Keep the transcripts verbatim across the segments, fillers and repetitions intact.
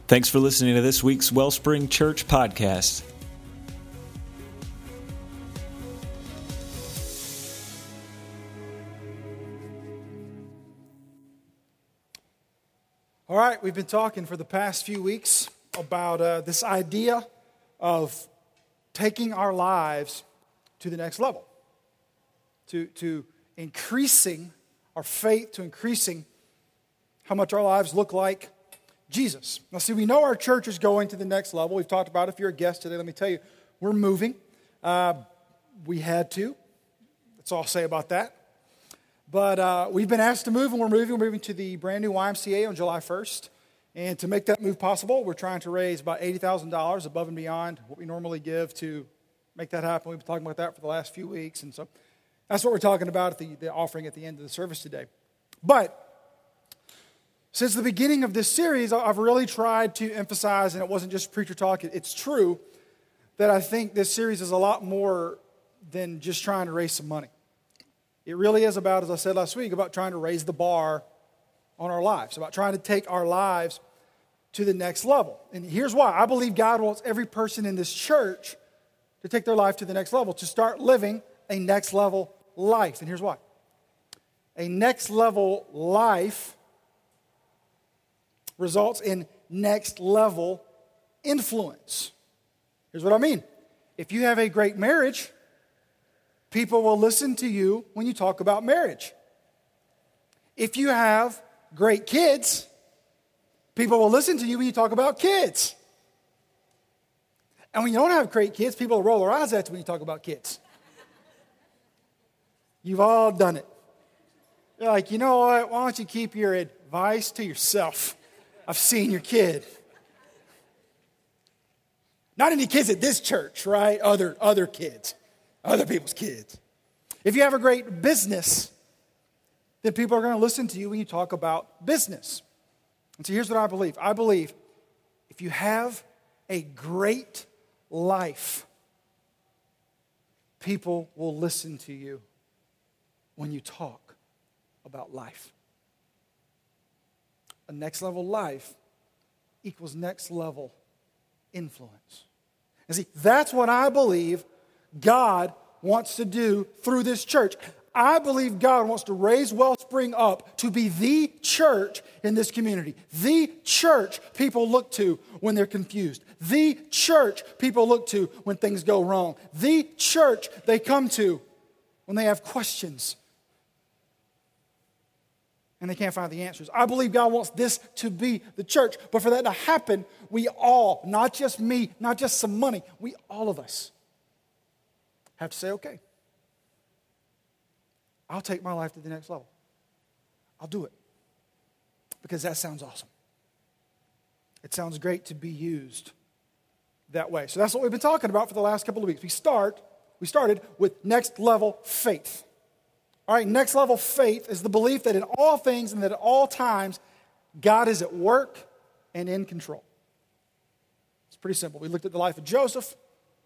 Thanks for listening to this week's Wellspring Church podcast. All right, we've been talking for the past few weeks about uh, this idea of taking our lives to the next level, to, to increasing our faith, to increasing how much our lives look like Jesus. Now, see, we know our church is going to the next level. We've talked about it. If you're a guest today, let me tell you, we're moving. Uh, we had to. That's all I'll say about that. But uh, we've been asked to move, and we're moving. We're moving to the brand new Y M C A on July first. And to make that move possible, we're trying to raise about eighty thousand dollars above and beyond what we normally give to make that happen. We've been talking about that for the last few weeks. And so that's what we're talking about at the, the offering at the end of the service today. But since the beginning of this series, I've really tried to emphasize, and it wasn't just preacher talk, it's true, that I think this series is a lot more than just trying to raise some money. It really is about, as I said last week, about trying to raise the bar on our lives, about trying to take our lives to the next level. And here's why. I believe God wants every person in this church to take their life to the next level, to start living a next level life. And here's why. A next level life results in next level influence. Here's what I mean. If you have a great marriage, people will listen to you when you talk about marriage. If you have great kids, people will listen to you when you talk about kids. And when you don't have great kids, people will roll their eyes at you when you talk about kids. You've all done it. You're like, you know what? Why don't you keep your advice to yourself? I've seen your kid. Not any kids at this church, right? Other, other kids. Other people's kids. If you have a great business, then people are going to listen to you when you talk about business. And so here's what I believe. I believe if you have a great life, people will listen to you when you talk about life. A next level life equals next level influence. And see, that's what I believe God wants to do through this church. I believe God wants to raise Wellspring up to be the church in this community. The church people look to when they're confused. The church people look to when things go wrong. The church they come to when they have questions and they can't find the answers. I believe God wants this to be the church. But for that to happen, we all, not just me, not just some money, we all of us have to say, okay, I'll take my life to the next level. I'll do it. Because that sounds awesome. It sounds great to be used that way. So that's what we've been talking about for the last couple of weeks. We start, we started with next level faith. All right, next level faith is the belief that in all things and that at all times, God is at work and in control. It's pretty simple. We looked at the life of Joseph,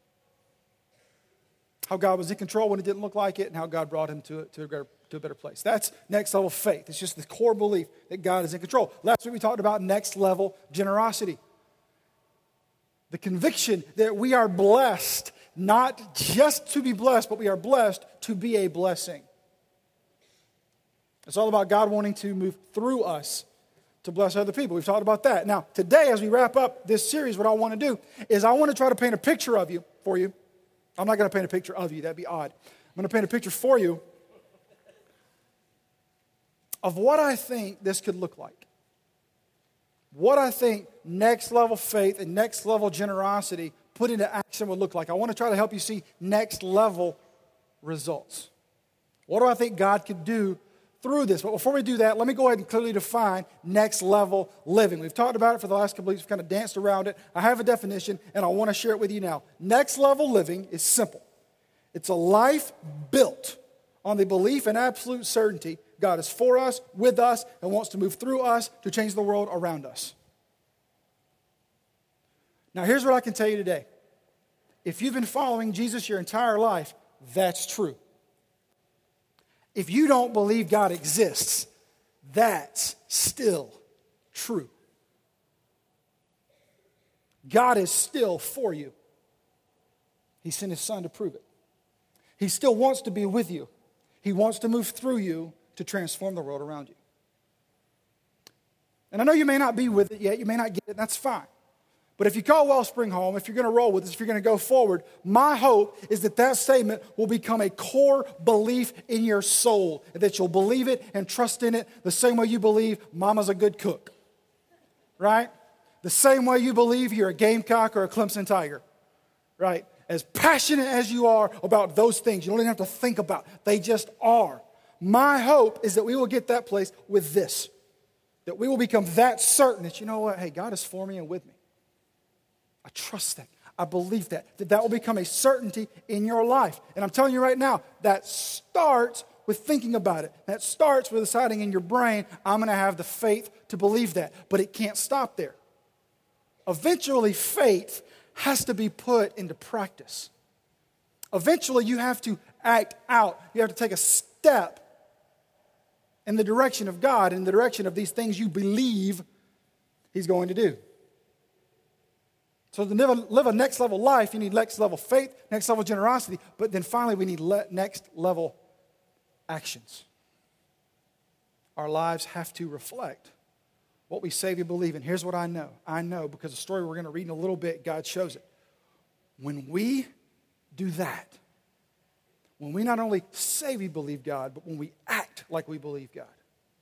how God was in control when it didn't look like it, and how God brought him to a, to a, better, to a better place. That's next level faith. It's just the core belief that God is in control. Last week we talked about next level generosity. The conviction that we are blessed, not just to be blessed, but we are blessed to be a blessing. It's all about God wanting to move through us to bless other people. We've talked about that. Now, today, as we wrap up this series, what I want to do is I want to try to paint a picture of you, for you. I'm not going to paint a picture of you. That'd be odd. I'm going to paint a picture for you of what I think this could look like. What I think next level faith and next level generosity put into action would look like. I want to try to help you see next level results. What do I think God could do through this? But before we do that, let me go ahead and clearly define next level living. We've talked about it for the last couple of weeks. We've kind of danced around it. I have a definition, and I want to share it with you now. Next level living is simple. It's a life built on the belief and absolute certainty God is for us, with us, and wants to move through us to change the world around us. Now, here's what I can tell you today. If you've been following Jesus your entire life, that's true. If you don't believe God exists, that's still true. God is still for you. He sent his son to prove it. He still wants to be with you. He wants to move through you to transform the world around you. And I know you may not be with it yet. You may not get it. That's fine. But if you call Wellspring home, if you're going to roll with us, if you're going to go forward, my hope is that that statement will become a core belief in your soul, that you'll believe it and trust in it the same way you believe Mama's a good cook, right? The same way you believe you're a Gamecock or a Clemson Tiger, right? As passionate as you are about those things, you don't even have to think about it. They just are. My hope is that we will get that place with this, that we will become that certain that, you know what, hey, God is for me and with me. I trust that. I believe that. That that will become a certainty in your life. And I'm telling you right now, that starts with thinking about it. That starts with deciding in your brain, I'm going to have the faith to believe that. But it can't stop there. Eventually, faith has to be put into practice. Eventually, you have to act out. You have to take a step in the direction of God, in the direction of these things you believe He's going to do. So to live a, live a next level life, you need next level faith, next level generosity, but then finally we need le- next level actions. Our lives have to reflect what we say we believe in. Here's what I know. I know because the story we're going to read in a little bit, God shows it. When we do that, when we not only say we believe God, but when we act like we believe God,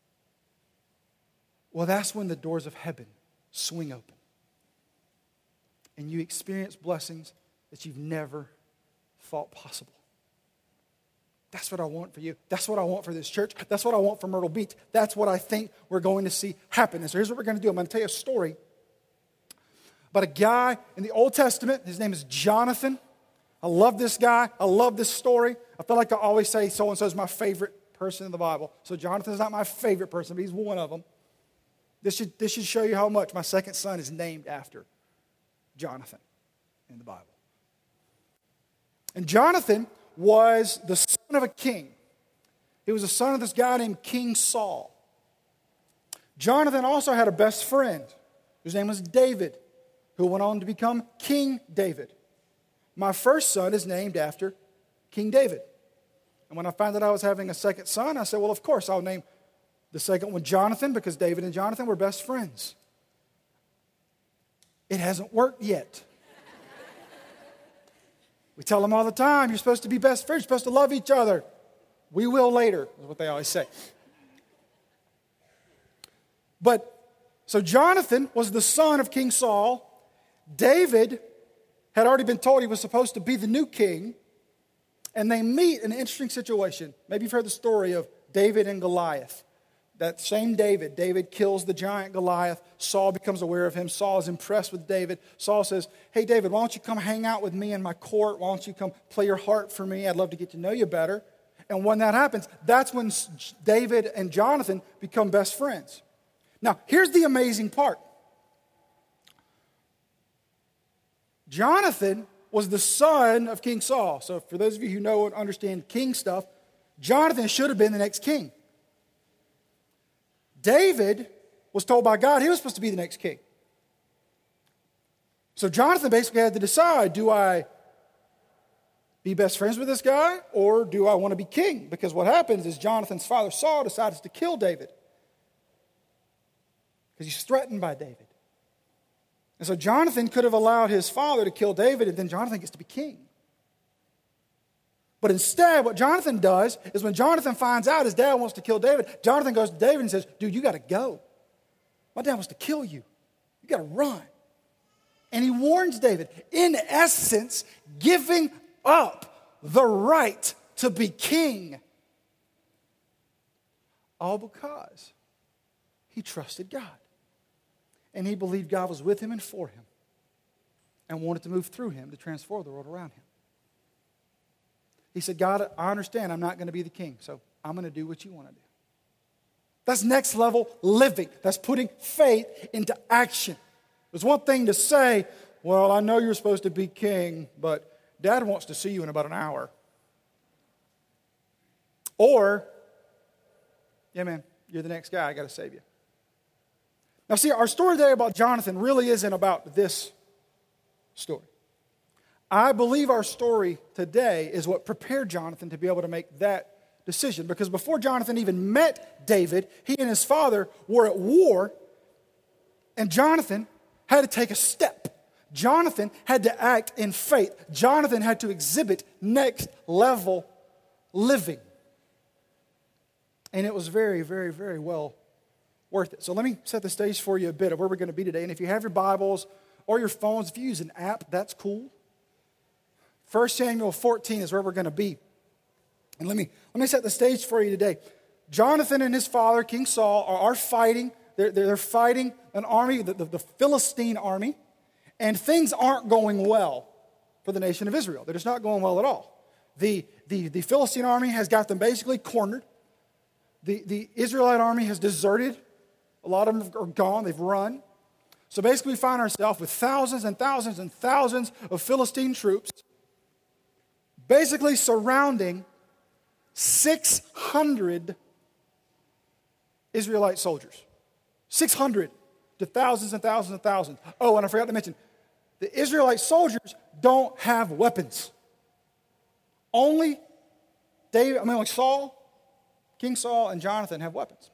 well, that's when the doors of heaven swing open. And you experience blessings that you've never thought possible. That's what I want for you. That's what I want for this church. That's what I want for Myrtle Beach. That's what I think we're going to see happen. And so here's what we're going to do. I'm going to tell you a story about a guy in the Old Testament. His name is Jonathan. I love this guy. I love this story. I feel like I always say so-and-so is my favorite person in the Bible. So Jonathan's not my favorite person, but he's one of them. This should, this should show you how much my second son is named after Jonathan in the Bible. And Jonathan was the son of a king. He was the son of this guy named King Saul. Jonathan also had a best friend whose name was David, who went on to become King David. My first son is named after King David. And when I found out I was having a second son, I said, well, of course, I'll name the second one Jonathan because David and Jonathan were best friends. It hasn't worked yet. We tell them all the time, you're supposed to be best friends, you're supposed to love each other. We will later, is what they always say. But, so Jonathan was the son of King Saul. David had already been told he was supposed to be the new king. And they meet in an interesting situation. Maybe you've heard the story of David and Goliath. That same David, David kills the giant Goliath. Saul becomes aware of him. Saul is impressed with David. Saul says, hey, David, why don't you come hang out with me in my court? Why don't you come play your harp for me? I'd love to get to know you better. And when that happens, that's when David and Jonathan become best friends. Now, here's the amazing part. Jonathan was the son of King Saul. So for those of you who know and understand king stuff, Jonathan should have been the next king. David was told by God he was supposed to be the next king. So Jonathan basically had to decide, do I be best friends with this guy or do I want to be king? Because what happens is Jonathan's father Saul decides to kill David because he's threatened by David. And so Jonathan could have allowed his father to kill David and then Jonathan gets to be king. But instead, what Jonathan does is when Jonathan finds out his dad wants to kill David, Jonathan goes to David and says, dude, you got to go. My dad wants to kill you. You got to run. And he warns David, in essence, giving up the right to be king. All because he trusted God. And he believed God was with him and for him and wanted to move through him to transform the world around him. He said, God, I understand I'm not going to be the king, so I'm going to do what you want to do. That's next level living. That's putting faith into action. There's one thing to say, well, I know you're supposed to be king, but Dad wants to see you in about an hour. Or, yeah, man, you're the next guy. I got to save you. Now, see, our story today about Jonathan really isn't about this story. I believe our story today is what prepared Jonathan to be able to make that decision. Because before Jonathan even met David, he and his father were at war, and Jonathan had to take a step. Jonathan had to act in faith. Jonathan had to exhibit next level living. And it was very, very, very well worth it. So let me set the stage for you a bit of where we're going to be today. And if you have your Bibles or your phones, if you use an app, that's cool. First Samuel fourteen is where we're going to be. And let me, let me set the stage for you today. Jonathan and his father, King Saul, are, are fighting. They're, they're fighting an army, the, the, the Philistine army. And things aren't going well for the nation of Israel. They're just not going well at all. The, the, the Philistine army has got them basically cornered. The, the Israelite army has deserted. A lot of them are gone. They've run. So basically we find ourselves with thousands and thousands and thousands of Philistine troops basically surrounding six hundred Israelite soldiers. six hundred to thousands and thousands and thousands. Oh, and I forgot to mention, the Israelite soldiers don't have weapons. Only David, I mean, like Saul, King Saul, and Jonathan have weapons.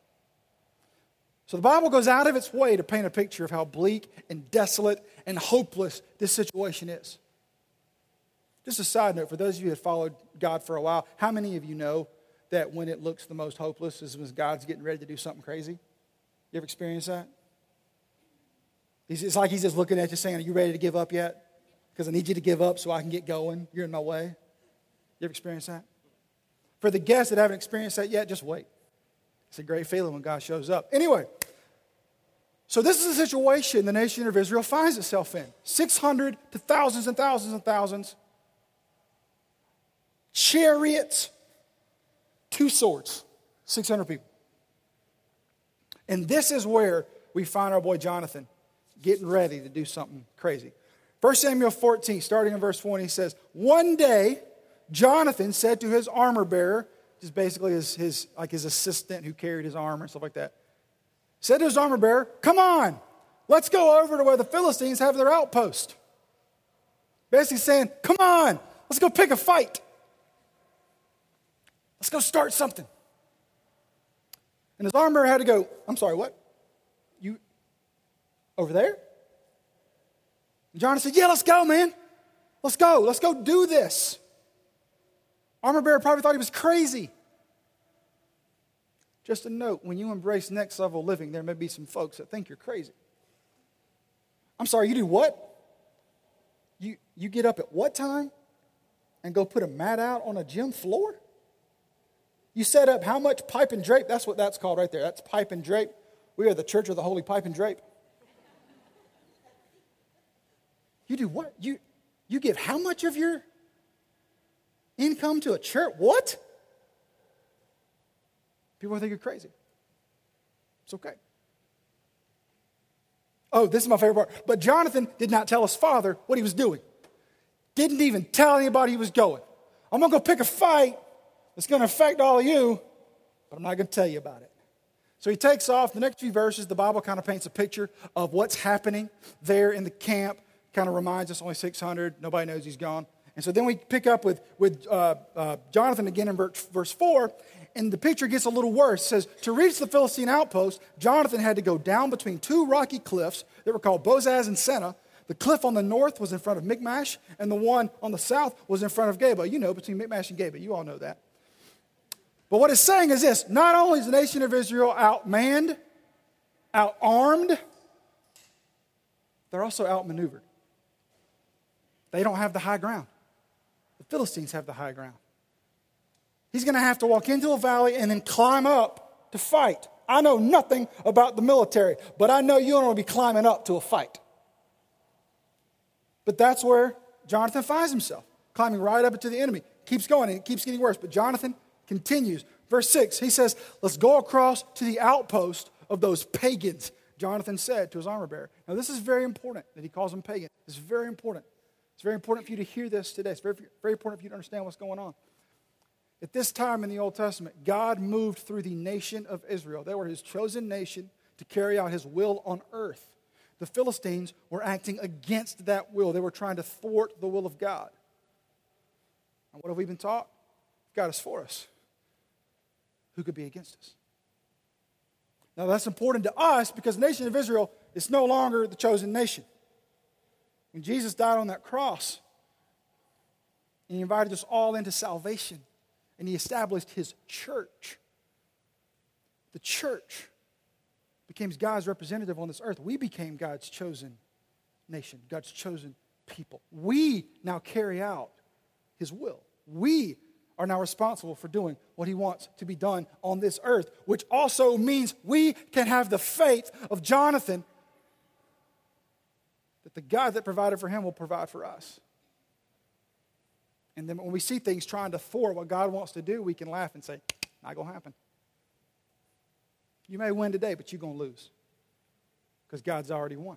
So the Bible goes out of its way to paint a picture of how bleak and desolate and hopeless this situation is. Just a side note, for those of you who have followed God for a while, how many of you know that when it looks the most hopeless is when God's getting ready to do something crazy? You ever experienced that? It's like he's just looking at you saying, are you ready to give up yet? Because I need you to give up so I can get going. You're in my way. You ever experienced that? For the guests that haven't experienced that yet, just wait. It's a great feeling when God shows up. Anyway, so this is the situation the nation of Israel finds itself in. six hundred to thousands and thousands and thousands. Chariots, two swords, six hundred people. And this is where we find our boy Jonathan getting ready to do something crazy. First Samuel fourteen, starting in verse one, he says, one day Jonathan said to his armor bearer, which is basically his, his, like his assistant who carried his armor and stuff like that, said to his armor bearer, come on, let's go over to where the Philistines have their outpost. Basically saying, come on, let's go pick a fight. Let's go start something. And his armor bearer had to go, I'm sorry, what? You, over there? And Jonathan said, yeah, let's go, man. Let's go. Let's go do this. Armor bearer probably thought he was crazy. Just a note, when you embrace next level living, there may be some folks that think you're crazy. I'm sorry, you do what? You, you get up at what time and go put a mat out on a gym floor? You set up how much pipe and drape? That's what that's called right there. That's pipe and drape. We are the church of the holy pipe and drape. You do what? You, you give how much of your income to a church? What? People think you're crazy. It's okay. Oh, this is my favorite part. But Jonathan did not tell his father what he was doing. Didn't even tell anybody he was going. I'm going to go pick a fight that's going to affect all of you, but I'm not going to tell you about it. So he takes off. The next few verses, the Bible kind of paints a picture of what's happening there in the camp. Kind of reminds us only six hundred. Nobody knows he's gone. And so then we pick up with, with uh, uh, Jonathan again in verse, verse four, and the picture gets a little worse. It says, to reach the Philistine outpost, Jonathan had to go down between two rocky cliffs that were called Bozez and Seneh. The cliff on the north was in front of Michmash, and the one on the south was in front of Geba. You know, between Michmash and Geba. You all know that. But what it's saying is this: not only is the nation of Israel outmanned, outarmed, they're also outmaneuvered. They don't have the high ground. The Philistines have the high ground. He's going to have to walk into a valley and then climb up to fight. I know nothing about the military, but I know you don't want to be climbing up to a fight. But that's where Jonathan finds himself, climbing right up into the enemy. Keeps going, and it keeps getting worse. But Jonathan continues. Verse six, he says, let's go across to the outpost of those pagans, Jonathan said to his armor bearer. Now, this is very important that he calls them pagan. It's very important. It's very important for you to hear this today. It's very, very important for you to understand what's going on. At this time in the Old Testament, God moved through the nation of Israel. They were his chosen nation to carry out his will on earth. the Philistines were acting against that will. They were trying to thwart the will of God. And what have we been taught? God is for us. Who could be against us? Now that's important to us because the nation of Israel is no longer the chosen nation. When Jesus died on that cross, and he invited us all into salvation, and he established his church. The church became God's representative on this earth. We became God's chosen nation, God's chosen people. We now carry out his will. We are now responsible for doing what he wants to be done on this earth, which also means we can have the faith of Jonathan that the God that provided for him will provide for us. And then when we see things trying to thwart what God wants to do, we can laugh and say, not going to happen. You may win today, but you're going to lose because God's already won.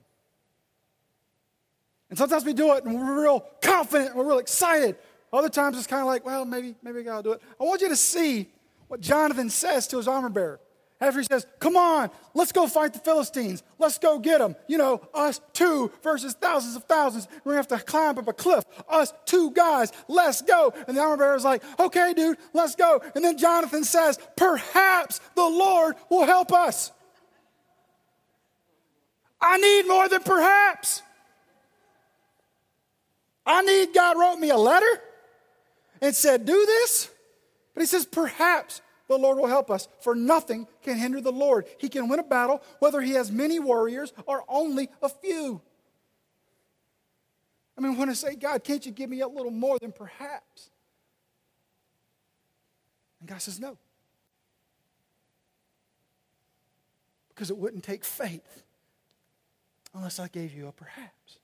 And sometimes we do it and we're real confident, we're real excited. Other times it's kind of like, well, maybe, maybe God will do it. I want you to see what Jonathan says to his armor bearer. After he says, come on, let's go fight the Philistines. Let's go get them. You know, us two versus thousands of thousands. We're going to have to climb up a cliff. Us two guys, let's go. And the armor bearer is like, okay, dude, let's go. And then Jonathan says, perhaps the Lord will help us. I need more than perhaps. I need God wrote me a letter and said, do this. But he says, perhaps the Lord will help us, for nothing can hinder the Lord. He can win a battle, whether he has many warriors or only a few. I mean, when I say, God, can't you give me a little more than perhaps? And God says, no. Because it wouldn't take faith unless I gave you a perhaps.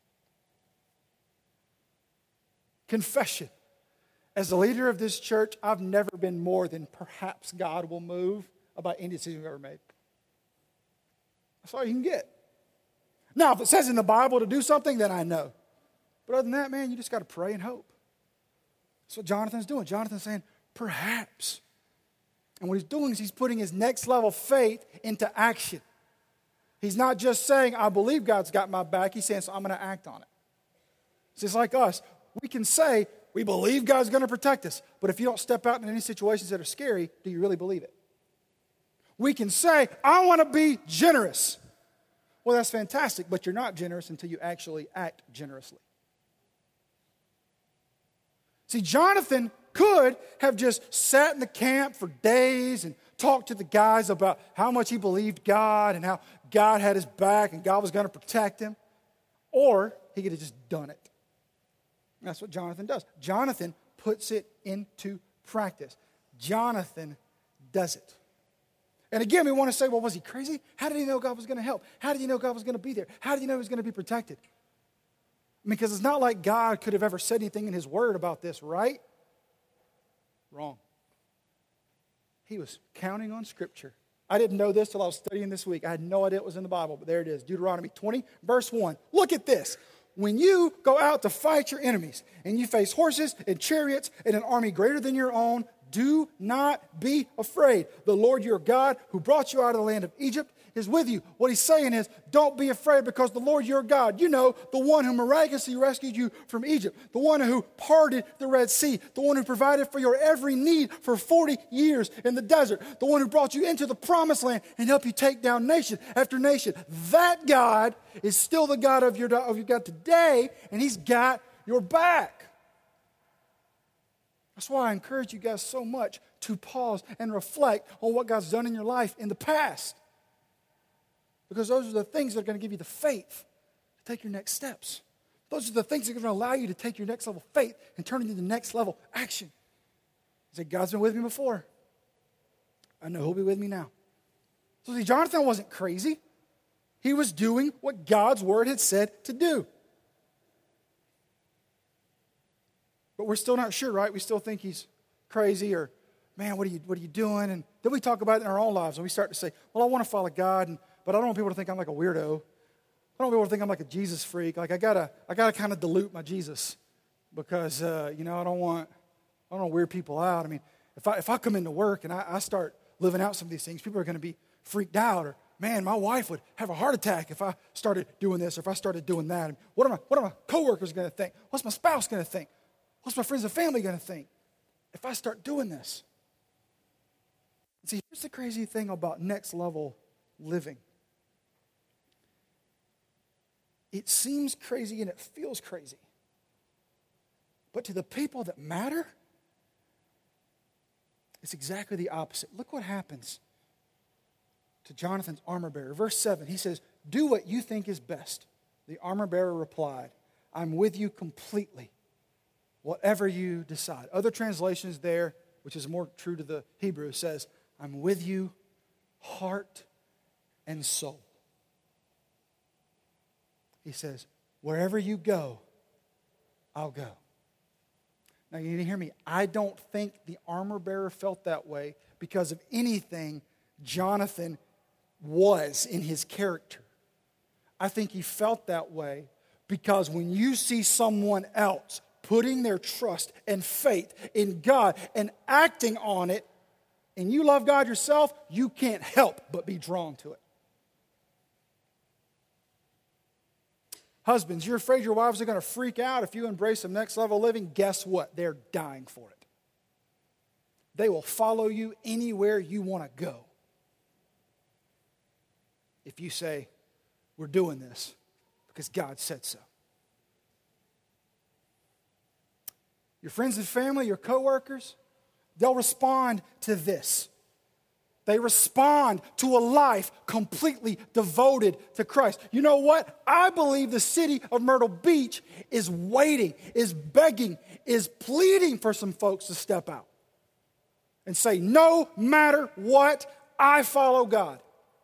Confession. As the leader of this church, I've never been more than perhaps God will move about any decision we've ever made. That's all you can get. Now, if it says in the Bible to do something, then I know. But other than that, man, you just got to pray and hope. That's what Jonathan's doing. Jonathan's saying, perhaps. And what he's doing is he's putting his next level faith into action. He's not just saying, I believe God's got my back. He's saying, so I'm going to act on it. It's just like us. We can say, we believe God's going to protect us. But if you don't step out in any situations that are scary, do you really believe it? We can say, I want to be generous. Well, that's fantastic, but you're not generous until you actually act generously. See, Jonathan could have just sat in the camp for days and talked to the guys about how much he believed God and how God had his back and God was going to protect him. Or he could have just done it. That's what Jonathan does. Jonathan puts it into practice. Jonathan does it. And again, we want to say, well, was he crazy? How did he know God was going to help? How did he know God was going to be there? How did he know he was going to be protected? Because it's not like God could have ever said anything in his word about this, right? Wrong. He was counting on Scripture. I didn't know this till I was studying this week. I had no idea it was in the Bible, but there it is. Deuteronomy twenty, verse one. Look at this. When you go out to fight your enemies and you face horses and chariots and an army greater than your own, do not be afraid. The Lord your God who brought you out of the land of Egypt is with you. What he's saying is, don't be afraid because the Lord your God, you know, the one who miraculously rescued you from Egypt, the one who parted the Red Sea, the one who provided for your every need for forty years in the desert, the one who brought you into the promised land and helped you take down nation after nation. That God is still the God of your, of your God today, and he's got your back. That's why I encourage you guys so much to pause and reflect on what God's done in your life in the past. Because those are the things that are going to give you the faith to take your next steps. Those are the things that are going to allow you to take your next level faith and turn it into the next level action. I said, God's been with me before. I know he'll be with me now. So see, Jonathan wasn't crazy. He was doing what God's word had said to do. But we're still not sure, right? We still think he's crazy or, man, what are you, what are you doing? And then we talk about it in our own lives and we start to say, well, I want to follow God, and, but I don't want people to think I'm like a weirdo. I don't want people to think I'm like a Jesus freak. Like I gotta, I gotta kind of dilute my Jesus because, uh, you know, I don't want, I don't want to weird people out. I mean, if I if I come into work and I, I start living out some of these things, people are going to be freaked out, or man, my wife would have a heart attack if I started doing this or if I started doing that. What are my, what are my coworkers going to think? What's my spouse going to think? What's my friends and family going to think if I start doing this? See, here's the crazy thing about next level living. It seems crazy and it feels crazy. But to the people that matter, it's exactly the opposite. Look what happens to Jonathan's armor bearer. Verse seven, he says, do what you think is best. The armor bearer replied, I'm with you completely, whatever you decide. Other translations there, which is more true to the Hebrew, says, I'm with you, heart and soul. He says, wherever you go, I'll go. Now, you need to hear me. I don't think the armor bearer felt that way because of anything Jonathan was in his character. I think he felt that way because when you see someone else putting their trust and faith in God and acting on it, and you love God yourself, you can't help but be drawn to it. Husbands, you're afraid your wives are going to freak out if you embrace some next level living. Guess what? They're dying for it. They will follow you anywhere you want to go. If you say, we're doing this because God said so. Your friends and family, your coworkers, they'll respond to this. They respond to a life completely devoted to Christ. You know what? I believe the city of Myrtle Beach is waiting, is begging, is pleading for some folks to step out and say, no matter what, I follow God.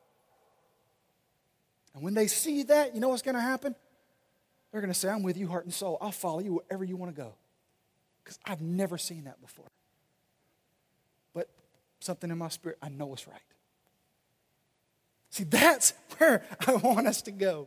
And when they see that, you know what's going to happen? They're going to say, I'm with you heart and soul. I'll follow you wherever you want to go. Because I've never seen that before. But something in my spirit, I know it's right. See, that's where I want us to go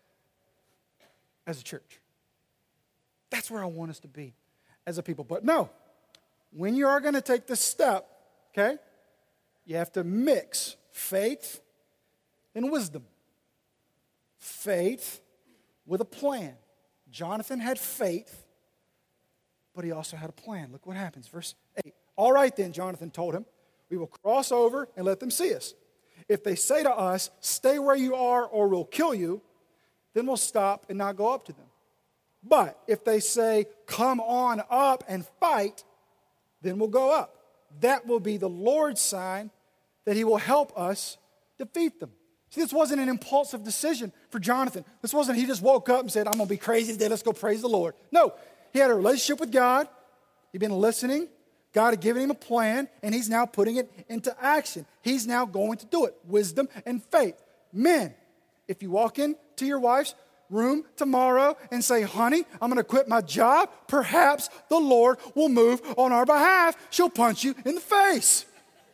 as a church. That's where I want us to be as a people. But no, when you are going to take this step, okay, you have to mix faith and wisdom. Faith with a plan. Jonathan had faith, but he also had a plan. Look what happens. Verse eight. All right then, Jonathan told him, we will cross over and let them see us. If they say to us, stay where you are or we'll kill you, then we'll stop and not go up to them. But if they say, come on up and fight, then we'll go up. That will be the Lord's sign that he will help us defeat them. See, this wasn't an impulsive decision for Jonathan. This wasn't he just woke up and said, I'm going to be crazy today, let's go praise the Lord. No, he had a relationship with God. He'd been listening. God had given him a plan, and he's now putting it into action. He's now going to do it. Wisdom and faith. Men, if you walk into your wife's room tomorrow and say, honey, I'm going to quit my job, perhaps the Lord will move on our behalf. She'll punch you in the face.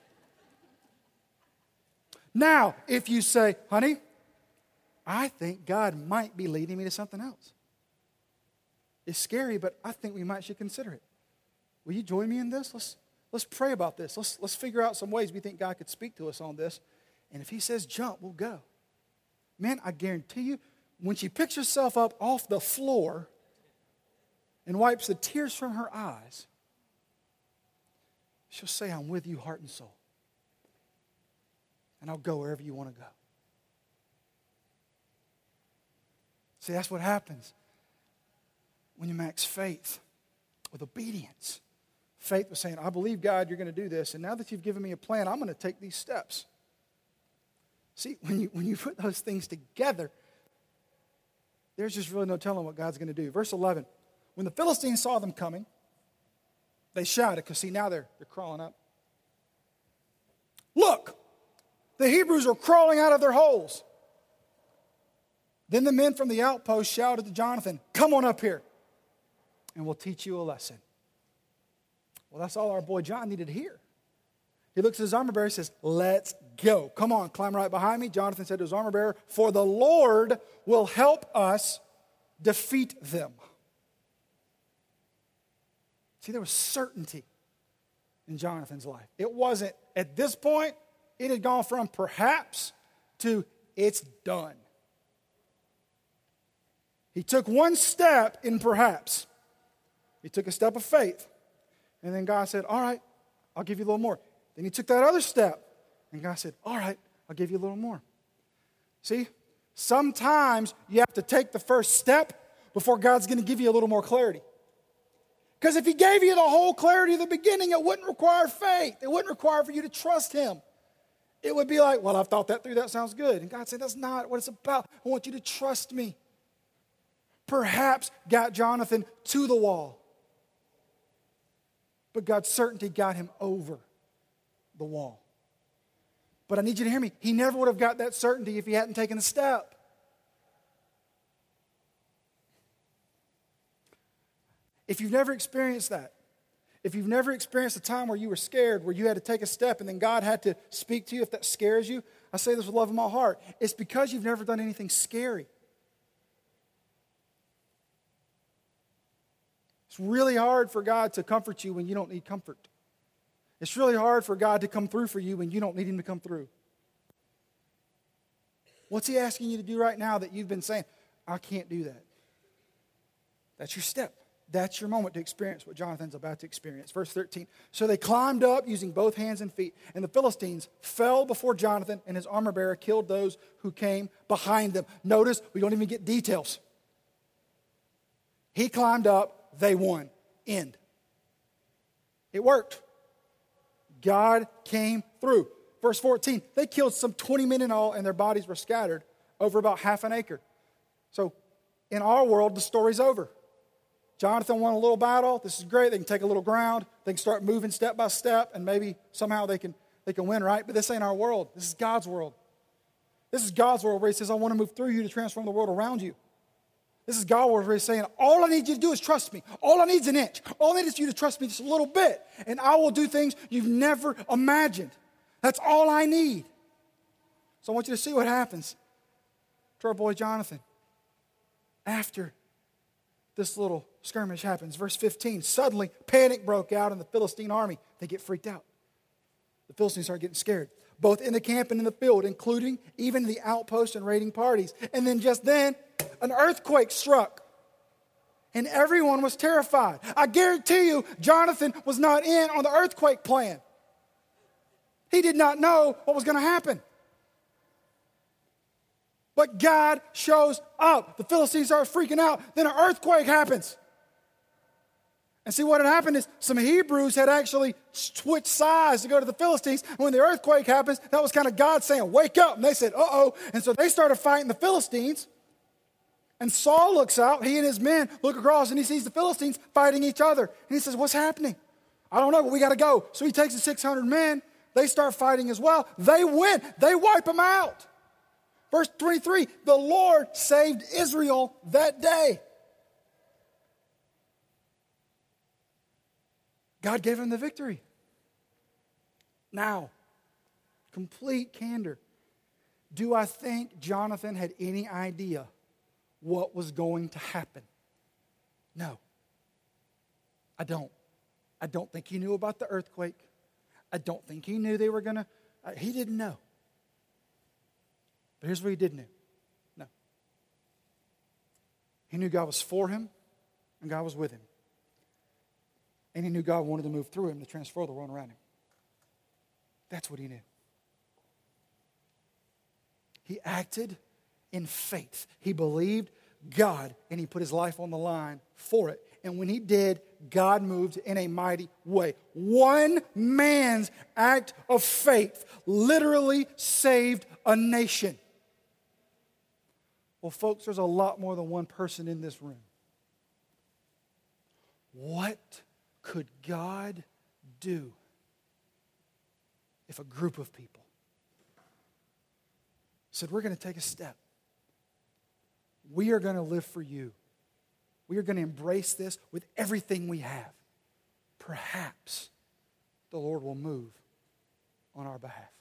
Now, if you say, honey, I think God might be leading me to something else. It's scary, but I think we might should consider it. Will you join me in this? Let's, let's pray about this. Let's, let's figure out some ways we think God could speak to us on this. And if he says jump, we'll go. Man, I guarantee you, when she picks herself up off the floor and wipes the tears from her eyes, she'll say, I'm with you heart and soul. And I'll go wherever you want to go. See, that's what happens when you mix faith with obedience. Faith was saying, I believe, God, you're going to do this. And now that you've given me a plan, I'm going to take these steps. See, when you, when you put those things together, there's just really no telling what God's going to do. Verse eleven, when the Philistines saw them coming, they shouted, because see, now they're, they're crawling up. Look, the Hebrews are crawling out of their holes. Then the men from the outpost shouted to Jonathan, come on up here, and we'll teach you a lesson. Well, that's all our boy John needed to hear. He looks at his armor bearer and says, let's go. Come on, climb right behind me. Jonathan said to his armor bearer, for the Lord will help us defeat them. See, there was certainty in Jonathan's life. It wasn't, at this point, it had gone from perhaps to it's done. He took one step in perhaps. He took a step of faith. And then God said, all right, I'll give you a little more. Then he took that other step. And God said, all right, I'll give you a little more. See, sometimes you have to take the first step before God's going to give you a little more clarity. Because if he gave you the whole clarity at the beginning, it wouldn't require faith. It wouldn't require for you to trust him. It would be like, well, I've thought that through. That sounds good. And God said, that's not what it's about. I want you to trust me. Perhaps got Jonathan to the wall. But God's certainty got him over the wall. But I need you to hear me. He never would have got that certainty if he hadn't taken a step. If you've never experienced that, if you've never experienced a time where you were scared, where you had to take a step and then God had to speak to you, if that scares you, I say this with love in my heart, it's because you've never done anything scary. It's really hard for God to comfort you when you don't need comfort. It's really hard for God to come through for you when you don't need him to come through. What's he asking you to do right now that you've been saying, I can't do that? That's your step. That's your moment to experience what Jonathan's about to experience. Verse thirteen. So they climbed up using both hands and feet, and the Philistines fell before Jonathan, and his armor bearer killed those who came behind them. Notice, we don't even get details. He climbed up, they won. End. It worked. God came through. Verse fourteen, they killed some twenty men in all, and their bodies were scattered over about half an acre. So in our world, the story's over. Jonathan won a little battle. This is great. They can take a little ground. They can start moving step by step, and maybe somehow they can, they can win, right? But this ain't our world. This is God's world. This is God's world where he says, I want to move through you to transform the world around you. This is God's world where he's saying, all I need you to do is trust me. All I need is an inch. All I need is you to trust me just a little bit, and I will do things you've never imagined. That's all I need. So I want you to see what happens to our boy Jonathan after this little skirmish happens. Verse fifteen, suddenly panic broke out in the Philistine army. They get freaked out. The Philistines start getting scared, both in the camp and in the field, including even the outposts and raiding parties. And then just then, an earthquake struck, and everyone was terrified. I guarantee you, Jonathan was not in on the earthquake plan. He did not know what was going to happen. But God shows up. The Philistines start freaking out. Then an earthquake happens. And see, what had happened is some Hebrews had actually switched sides to go to the Philistines. And when the earthquake happens, that was kind of God saying, wake up. And they said, uh-oh. And so they started fighting the Philistines. And Saul looks out. He and his men look across, and he sees the Philistines fighting each other. And he says, what's happening? I don't know, but we got to go. So he takes the six hundred men. They start fighting as well. They win. They wipe them out. Verse twenty-three, the Lord saved Israel that day. God gave him the victory. Now, complete candor. Do I think Jonathan had any idea what was going to happen? No. I don't. I don't think he knew about the earthquake. I don't think he knew they were going to, uh, he didn't know. But here's what he did know. No. He knew God was for him, and God was with him. And he knew God wanted to move through him to transform the world around him. That's what he knew. He acted in faith. He believed God, and he put his life on the line for it. And when he did, God moved in a mighty way. One man's act of faith literally saved a nation. Well, folks, there's a lot more than one person in this room. What could God do if a group of people said, we're going to take a step. We are going to live for you. We are going to embrace this with everything we have. Perhaps the Lord will move on our behalf.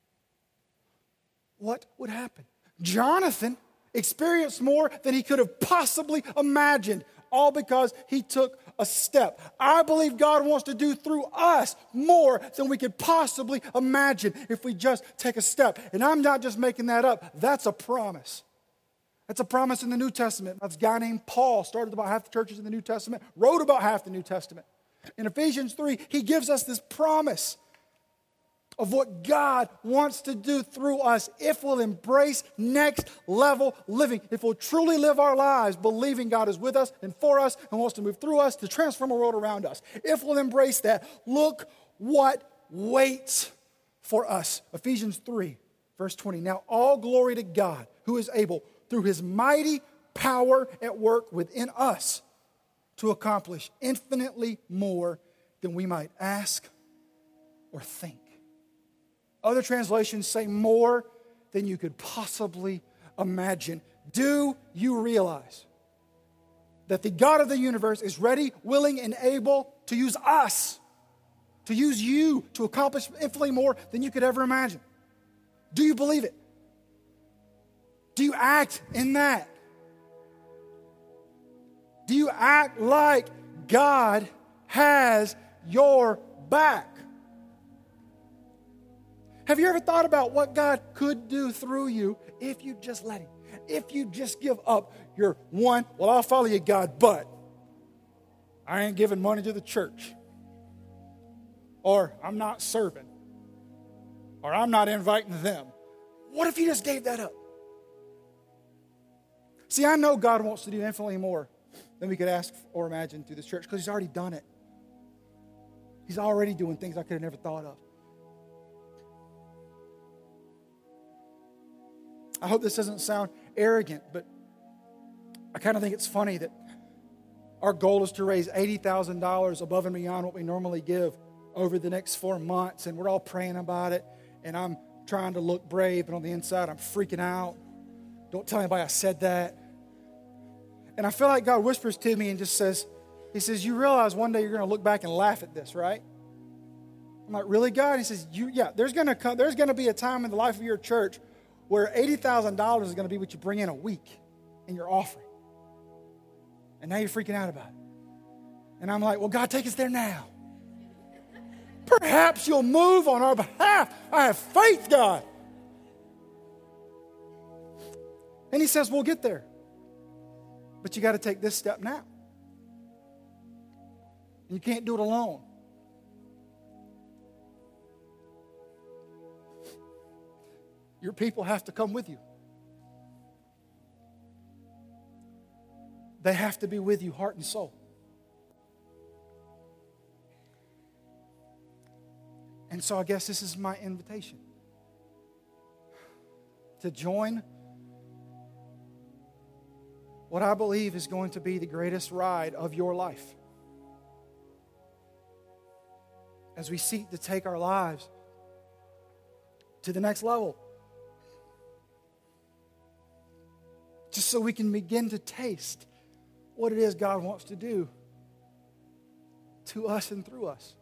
What would happen? Jonathan experienced more than he could have possibly imagined. all because he took a step. I believe God wants to do through us more than we could possibly imagine if we just take a step. And I'm not just making that up. That's a promise. That's a promise in the New Testament. That's a guy named Paul, started about half the churches in the New Testament, wrote about half the New Testament. In Ephesians three, he gives us this promise of what God wants to do through us if we'll embrace next level living, if we'll truly live our lives believing God is with us and for us and wants to move through us to transform the world around us. If we'll embrace that, look what waits for us. Ephesians three, verse twenty. Now all glory to God who is able through his mighty power at work within us to accomplish infinitely more than we might ask or think. Other translations say more than you could possibly imagine. Do you realize that the God of the universe is ready, willing, and able to use us, to use you to accomplish infinitely more than you could ever imagine? Do you believe it? Do you act in that? Do you act like God has your back? Have you ever thought about what God could do through you if you just let him? If you just give up your one, well, I'll follow you, God, but I ain't giving money to the church. Or I'm not serving. Or I'm not inviting them. What if you just gave that up? See, I know God wants to do infinitely more than we could ask or imagine through this church because he's already done it. He's already doing things I could have never thought of. I hope this doesn't sound arrogant, but I kind of think it's funny that our goal is to raise eighty thousand dollars above and beyond what we normally give over the next four months, and we're all praying about it, and I'm trying to look brave, but on the inside I'm freaking out. Don't tell anybody I said that. And I feel like God whispers to me and just says, he says, you realize one day you're going to look back and laugh at this, right? I'm like, really, God? He says, you, yeah, there's going to come, there's going to be a time in the life of your church where eighty thousand dollars is going to be what you bring in a week in your offering. And now you're freaking out about it. And I'm like, well, God, take us there now. Perhaps you'll move on our behalf. I have faith, God. And he says, we'll get there. But you got to take this step now. And you can't do it alone. Your people have to come with you. They have to be with you, heart and soul. And so I guess this is my invitation. To join what I believe is going to be the greatest ride of your life. As we seek to take our lives to the next level. Just so we can begin to taste what it is God wants to do to us and through us.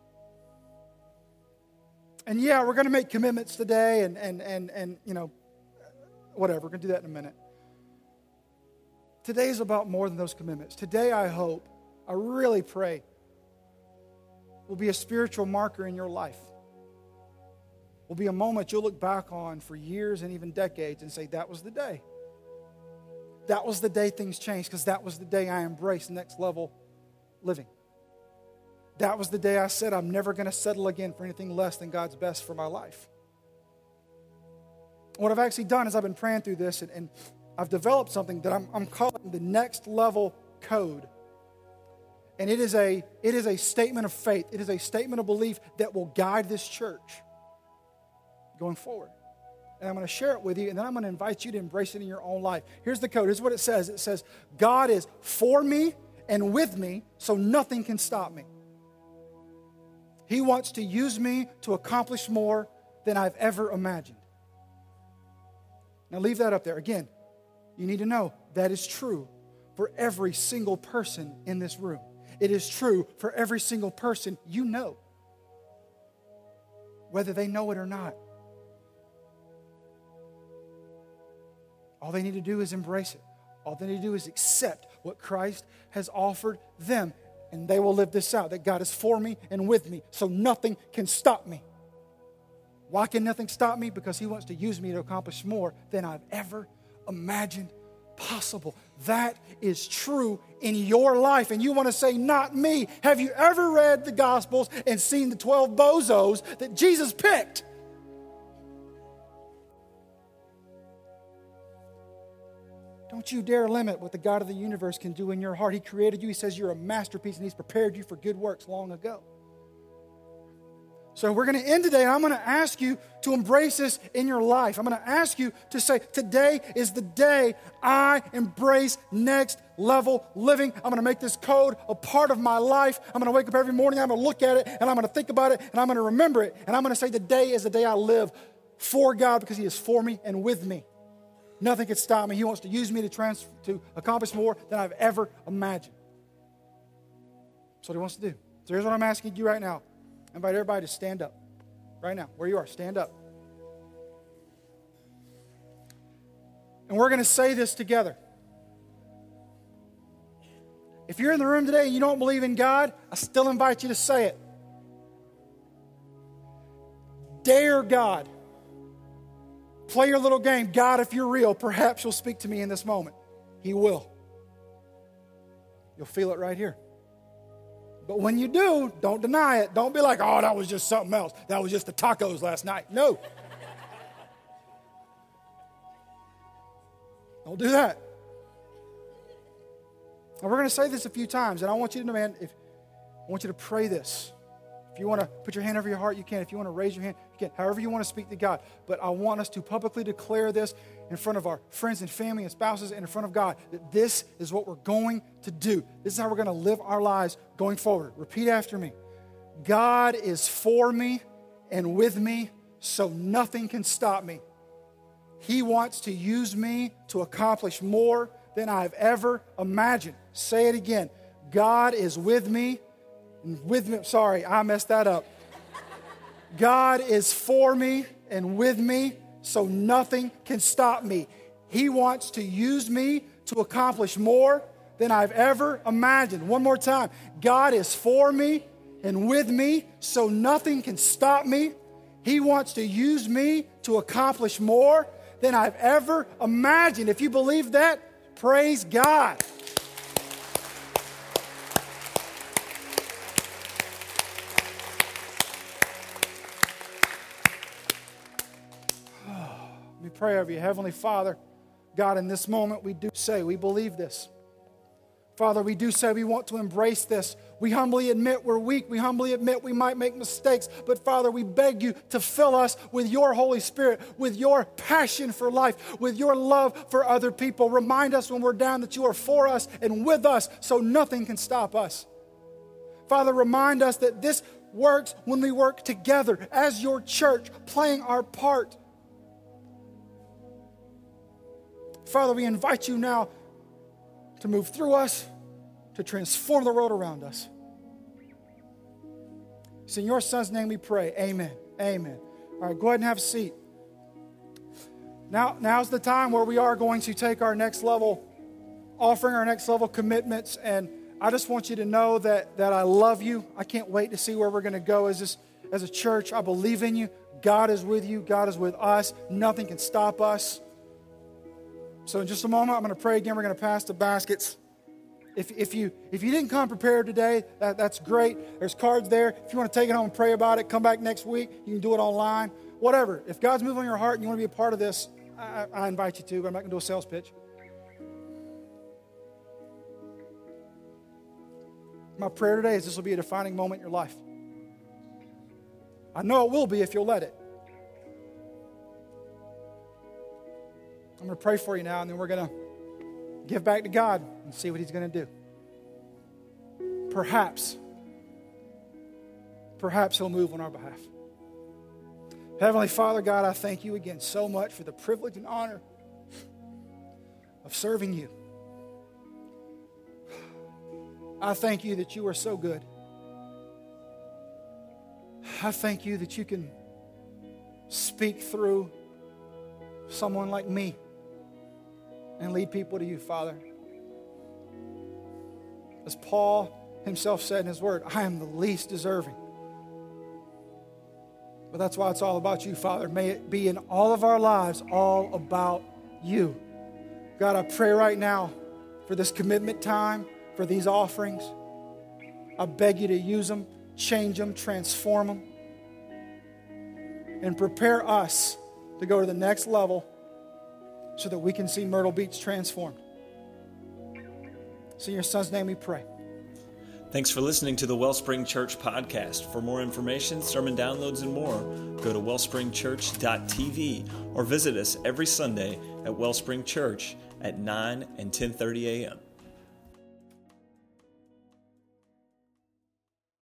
And yeah, we're going to make commitments today and, and, and, and you know, whatever. We're going to do that in a minute. Today is about more than those commitments. Today, I hope, I really pray, will be a spiritual marker in your life. Will be a moment you'll look back on for years and even decades and say, that was the day. That was the day things changed, because that was the day I embraced next level living. That was the day I said I'm never going to settle again for anything less than God's best for my life. What I've actually done is I've been praying through this, and, and I've developed something that I'm, I'm calling the next level code. And it is a it is a statement of faith. It is a statement of belief that will guide this church going forward. And I'm going to share it with you, and then I'm going to invite you to embrace it in your own life. Here's the code. Here's what it says. It says, God is for me and with me, so nothing can stop me. He wants to use me to accomplish more than I've ever imagined. Now leave that up there. Again, you need to know that is true for every single person in this room. It is true for every single person you know, whether they know it or not. All they need to do is embrace it. All they need to do is accept what Christ has offered them. And they will live this out, that God is for me and with me, so nothing can stop me. Why can nothing stop me? Because He wants to use me to accomplish more than I've ever imagined possible. That is true in your life. And you want to say, not me. Have you ever read the Gospels and seen the twelve bozos that Jesus picked? Don't you dare limit what the God of the universe can do in your heart. He created you. He says you're a masterpiece, and He's prepared you for good works long ago. So we're going to end today, and I'm going to ask you to embrace this in your life. I'm going to ask you to say, today is the day I embrace next level living. I'm going to make this code a part of my life. I'm going to wake up every morning, I'm going to look at it, and I'm going to think about it, and I'm going to remember it. And I'm going to say, today is the day I live for God because He is for me and with me. Nothing can stop me. He wants to use me to, trans- to accomplish more than I've ever imagined. That's what He wants to do. So here's what I'm asking you right now. I invite everybody to stand up. Right now, where you are, stand up. And we're going to say this together. If you're in the room today and you don't believe in God, I still invite you to say it. Dare God. Play your little game. God, if you're real, perhaps you'll speak to me in this moment. He will. You'll feel it right here. But when you do, don't deny it. Don't be like, oh, that was just something else. That was just the tacos last night. No. Don't do that. And we're going to say this a few times, and I want you to know, man, if, I want you to pray this. If you want to put your hand over your heart, you can. If you want to raise your hand, you can. However you want to speak to God. But I want us to publicly declare this in front of our friends and family and spouses and in front of God, that this is what we're going to do. This is how we're going to live our lives going forward. Repeat after me. God is for me and with me, so nothing can stop me. He wants to use me to accomplish more than I've ever imagined. Say it again. God is with me. With me, sorry, I messed that up. God is for me and with me, so nothing can stop me. He wants to use me to accomplish more than I've ever imagined. One more time. God is for me and with me, so nothing can stop me. He wants to use me to accomplish more than I've ever imagined. If you believe that, praise God. Let me pray over you. Heavenly Father, God, in this moment we do say we believe this. Father, we do say we want to embrace this. We humbly admit we're weak. We humbly admit we might make mistakes. But Father, we beg you to fill us with your Holy Spirit, with your passion for life, with your love for other people. Remind us when we're down that you are for us and with us, so nothing can stop us. Father, remind us that this works when we work together as your church, playing our part. Father, we invite you now to move through us, to transform the world around us. It's in your Son's name we pray. Amen. Amen. All right, go ahead and have a seat. Now, now's the time where we are going to take our next level offering, our next level commitments. And I just want you to know that, that I love you. I can't wait to see where we're going to go as, this, as a church. I believe in you. God is with you. God is with us. Nothing can stop us. So in just a moment, I'm going to pray again. We're going to pass the baskets. If, if, you, if you didn't come prepared today, that, that's great. There's cards there. If you want to take it home and pray about it, come back next week. You can do it online. Whatever. If God's moving on your heart and you want to be a part of this, I, I invite you to, but I'm not going to do a sales pitch. My prayer today is this will be a defining moment in your life. I know it will be if you'll let it. I'm going to pray for you now, and then we're going to give back to God and see what He's going to do. Perhaps, perhaps He'll move on our behalf. Heavenly Father, God, I thank you again so much for the privilege and honor of serving you. I thank you that you are so good. I thank you that you can speak through someone like me and lead people to you, Father. As Paul himself said in his word, I am the least deserving. But that's why it's all about you, Father. May it be in all of our lives all about you. God, I pray right now for this commitment time, for these offerings. I beg you to use them, change them, transform them, and prepare us to go to the next level so that we can see Myrtle Beach transformed. So in your Son's name we pray. Thanks for listening to the Wellspring Church podcast. For more information, sermon downloads, and more, go to wellspring church dot t v or visit us every Sunday at Wellspring Church at nine and ten thirty a.m.